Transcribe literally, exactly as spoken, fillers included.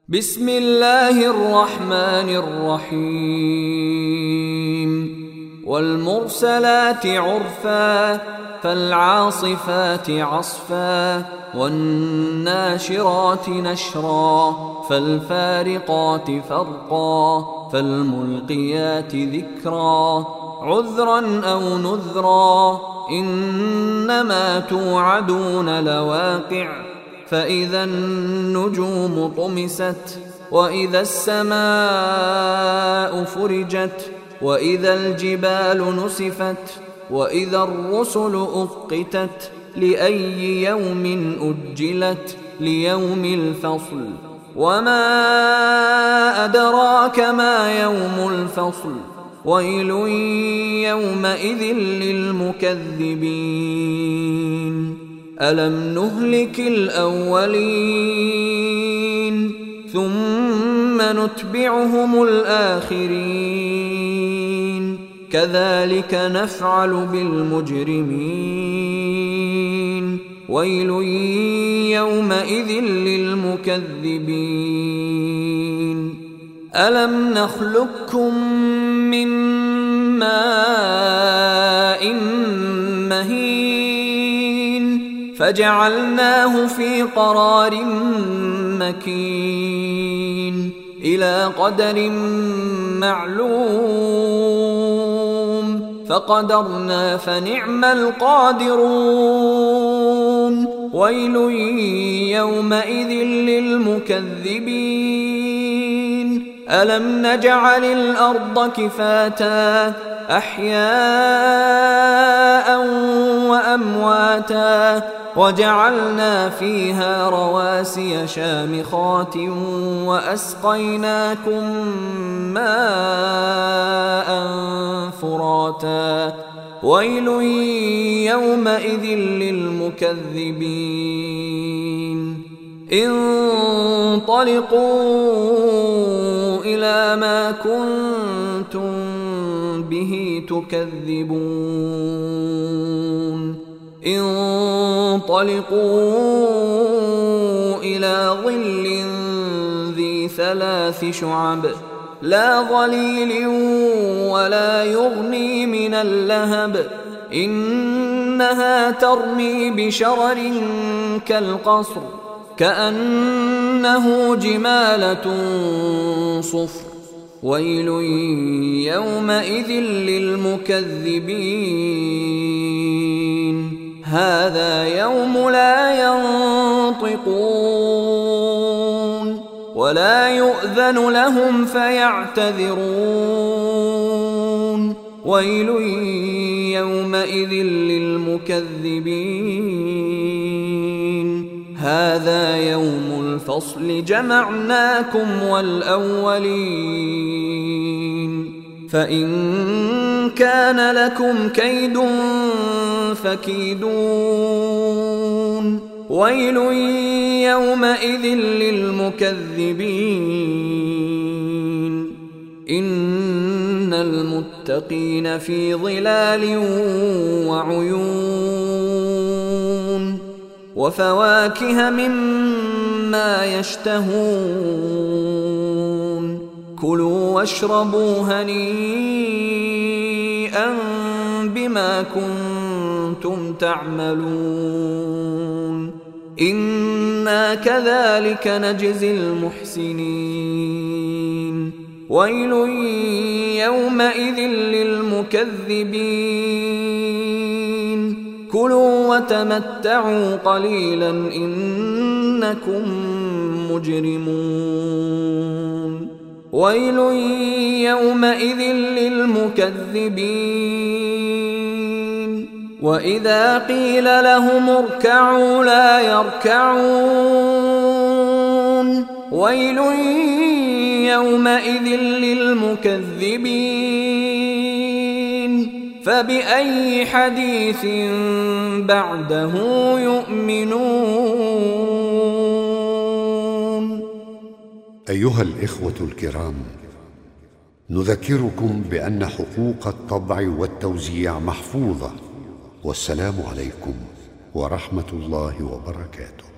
بسم الله الرحمن الرحيم والمرسلات عرفا فالعاصفات عصفا والناشرات نشرا فالفارقات فرقا فالملقيات ذكرا عذرا أو نذرا إنما توعدون لواقع فإذا النجوم طمست وإذا السماء فرجت وإذا الجبال نسفت وإذا الرسل أقتت لأي يوم أجلت ليوم الفصل وما أدراك ما يوم الفصل ويل يومئذ للمكذبين ألم نهلك الأولين ثم نتبعهم الآخرين كذلك نفعل بالمجرمين ويل يومئذ للمكذبين ألم نخلقكم من ماء مهين فجعلناه في قرار مكين إلى قدر معلوم فقدرنا فنعم القادرون ويل يومئذ للمكذبين ألم نجعل الأرض كفاتا أحياء وأمواتا وجعلنا فيها رواسي شامخات وأسقيناكم ماء فراتا ويل يومئذ للمكذبين انطلقوا إلى ما كنتم به تكذبون انطلقوا إلى ظل ذي ثلاث شعب لا ظليل ولا يغني من اللهب إنها ترمي بشرر كالقصر كأنه جمالة صفر ويل يومئذ للمكذبين هذا يوم لا ينطقون ولا يؤذن لهم فيعتذرون ويل يومئذ للمكذبين هذا يوم الفصل جمعناكم والأولين فإن كان لكم كيد فكيدون ويل يومئذ للمكذبين إن المتقين في ظلال وعيون وفواكه مما يشتهون كلوا واشربوا هنيئا بما كنتم تعملون إنا كذلك نجزي المحسنين ويل يومئذ للمكذبين كلوا وتمتعوا قليلا إنكم مجرمون ويل يومئذ للمكذبين وإذا قيل لهم اركعوا لا يركعون ويل يومئذ للمكذبين فبأي حديث بعده يؤمنون أيها الإخوة الكرام، نذكركم بأن حقوق الطبع والتوزيع محفوظة، والسلام عليكم ورحمة الله وبركاته.